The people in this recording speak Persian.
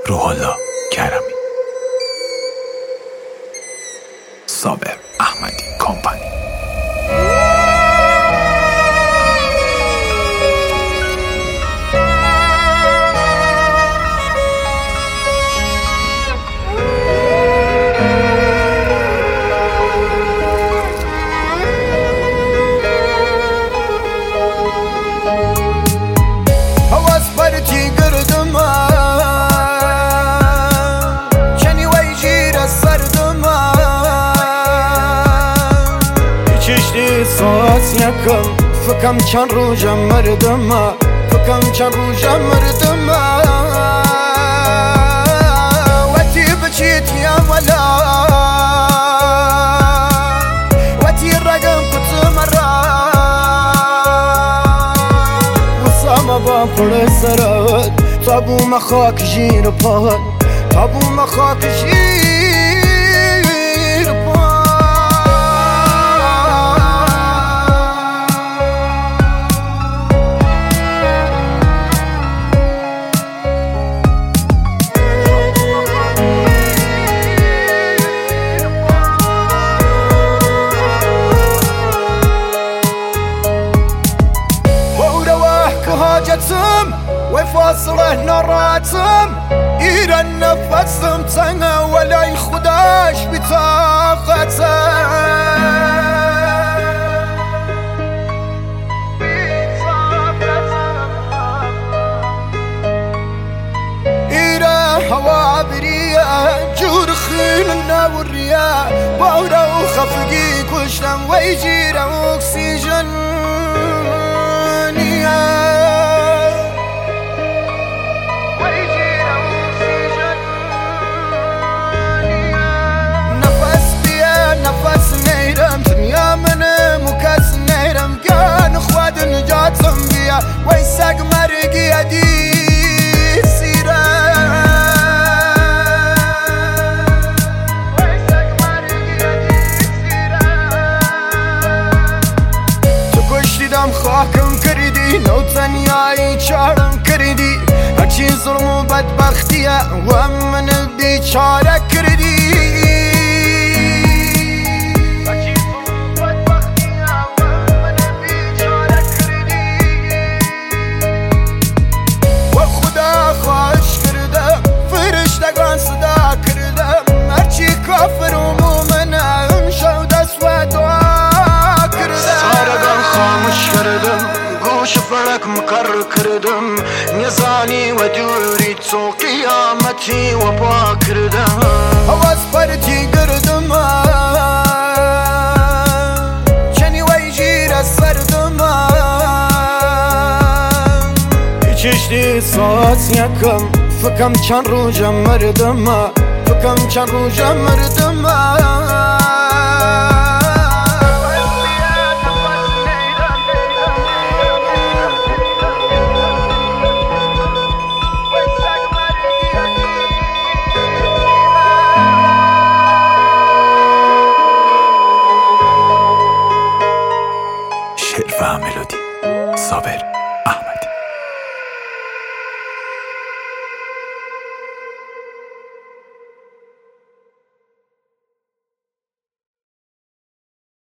روح الله کرمی. صابر احمدی کمپانی. ساعت یکم فکم چند روزم مردم فکم چند روزم مردم وقتی بچیت یا ولا وقتی رقم کت مرا وصام با پر سرات تابو مخاک جیر پاد تابو مخاک جیر حاجتم وفاصله نراتم إيرا نفسم تنها ولا يخداش بطاقتم إيرا هوا بريا جور خيلنا والرياح باورا وخفقي كشتم ويجيرا أكسجين ويساق مرقي أدي سيرا ويساق مرقي أدي سيرا تكشتي دم خاكم كردي لو تنياي چارم كردي هرچي ظلم و بدبختية ومن بيچارة كردي شفرك مكرر كردم نزاني ودوري تو قيامتي وباكردم هواز برتي قردم شني ويجير السردم يجشتي صوت يكم فكم كان روجا مردم فكم كان روجا مردم شعر و ملودی صابر